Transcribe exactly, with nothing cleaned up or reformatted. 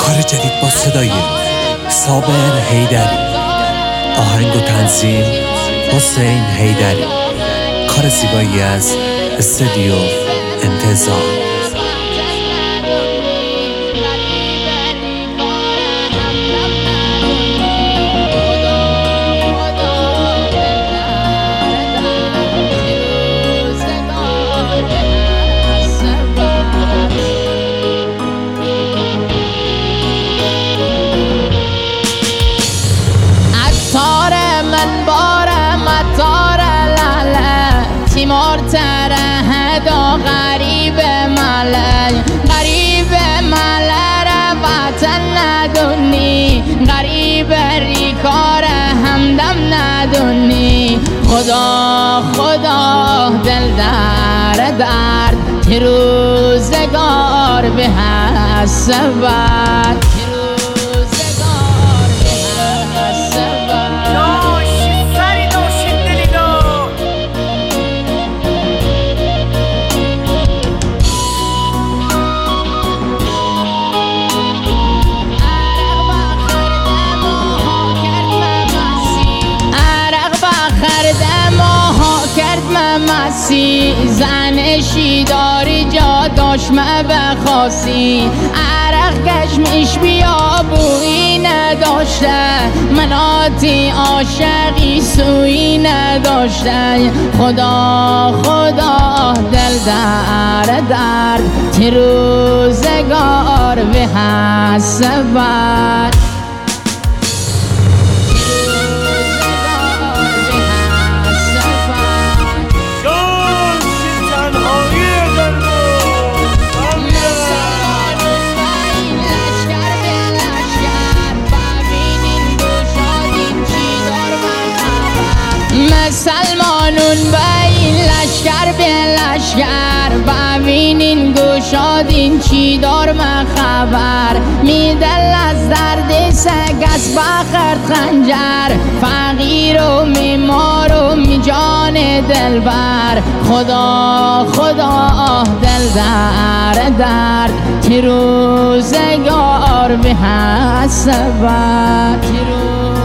کار جدید با صدای صابر حیدری، آهنگ و تنظیم حسین حیدری، کار زیبایی از استودیو انتظار. دا غریب ملای غریب ملای را وطن ندونی، غریب ریکار همدم ندونی. خدا خدا دل در درد که روزگار به حسبت مسی زنشی داری جا داشمه بخواسی، عرق کشمش بیا بویی نداشته، مناتی عاشقی سویی نداشته. خدا خدا دل در درد که روزگار به حسبت مسلمانون با این لشکر به لشکر ببینین گوشادین چی دار من خبر. می دل از درد سگ از بخرد خنجر، فقیر و میمار و می جان دلبر. خدا خدا دل در درد که روزگار به حسبت